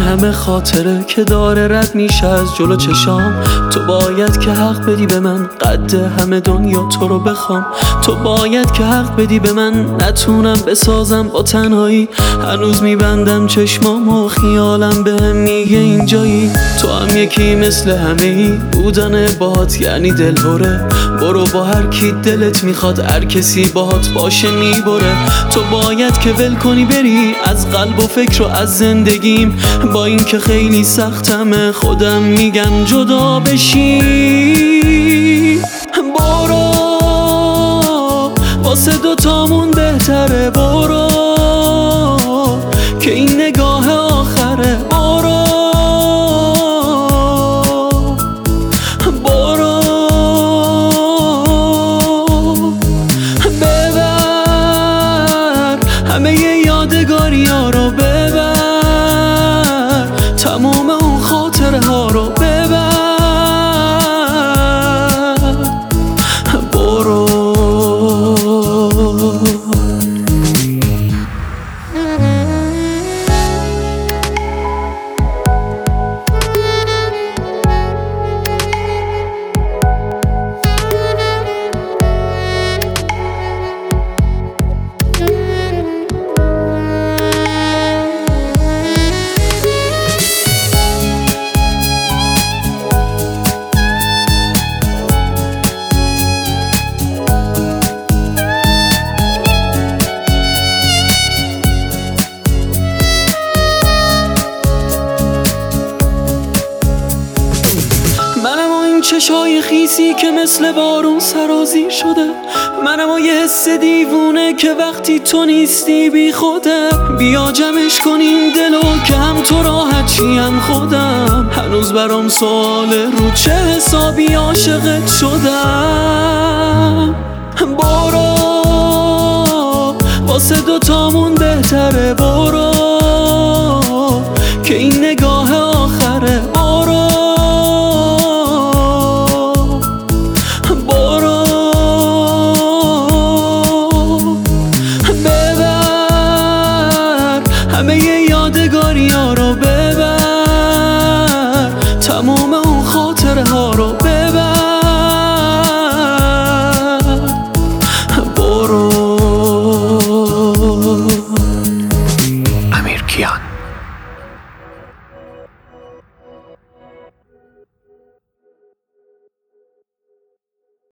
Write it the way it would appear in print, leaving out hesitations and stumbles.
همه خاطره که داره رد میشه از جلو چشام. تو باید که حق بدی به من، قد همه دنیا تو رو بخوام. تو باید که حق بدی به من، نتونم بسازم با تنهایی. هنوز میبندم چشمام و خیالم بهم میگه اینجایی. تو هم یکی مثل همه ای، بودن باهات یعنی دلهوره. برو با هر کی دلت میخواد، هر کسی باهات باشه میبره. تو باید که ول کنی بری از قلب و فکر و از زندگیم. با این که خیلی سختمه خودم میگم جدا بشی. برو واسه دوتامون بهتره، برو که این نگاه آخره. برو برو ببر همه یادگاری ها رو، ببر تمام اون خاطره ها رو، ببر برو. چشای خیسی که مثل بارون سرازیر شده، منم و یه حس دیوونه که وقتی تو نیستی بی خوده. بیا جمعش کنیم دلو که هم تو راحت چی هم خودم. هنوز برام سواله رو چه حسابی عاشقت شدم. برو واسه دوتامون بهتره، برو که این نگاه آخره. برو همه یادگاری ها رو، ببر تمام اون خاطره ها رو، ببر برو. امیر کیان.